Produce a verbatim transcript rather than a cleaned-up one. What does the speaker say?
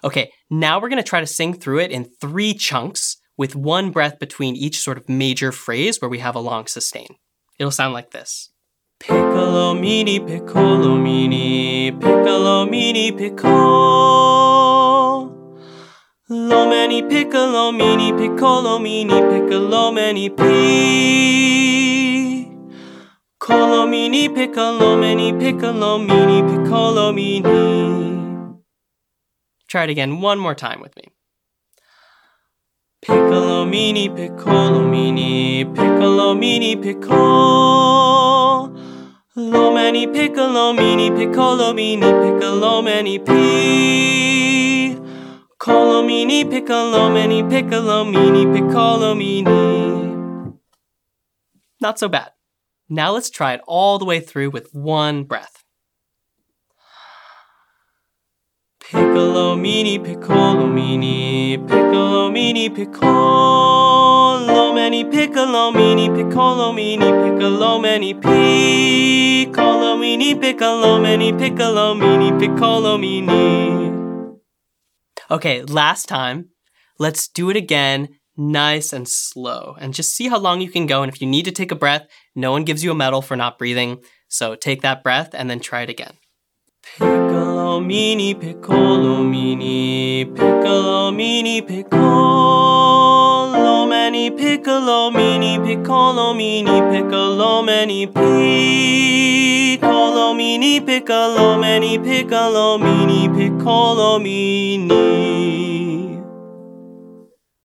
Okay, now we're going to try to sing through it in three chunks with one breath between each sort of major phrase where we have a long sustain. It'll sound like this. Piccolo, mini, piccolo, mini, piccolo, mini, piccolo. Lo, mani, piccolo, mini, piccolo, mini, piccolo, mani, pi. Colo, mini, piccolo, mini, piccolo, mini, piccolo, mini. Try it again one more time with me. Piccolo, mini, piccolo, mini, piccolo, mini, piccolo. Lo, mani, piccolo, mini, piccolo, mini, piccolo, mani, pi. Colo, mini, piccolo, mini, piccolo, mini, piccolo, mini. Not so bad. Now let's try it all the way through with one breath. Piccolo, mini, piccolo, mini, piccolo, mini, piccolo, mani, piccolo, mini, piccolo, mini, piccolo, mani, piccolo, mini, piccolo, mini, piccolo, mini, piccolo, mini. Okay, last time. Let's do it again, nice and slow, and just see how long you can go. And if you need to take a breath, no one gives you a medal for not breathing. So take that breath and then try it again. Piccolo, mini, piccolo, mini, piccolo, mini, piccolo, mani, piccolo, mini, piccolo, mini, piccolo, mani, piccolo, mini, piccolo, mani, piccolo, mini, piccolo, mini.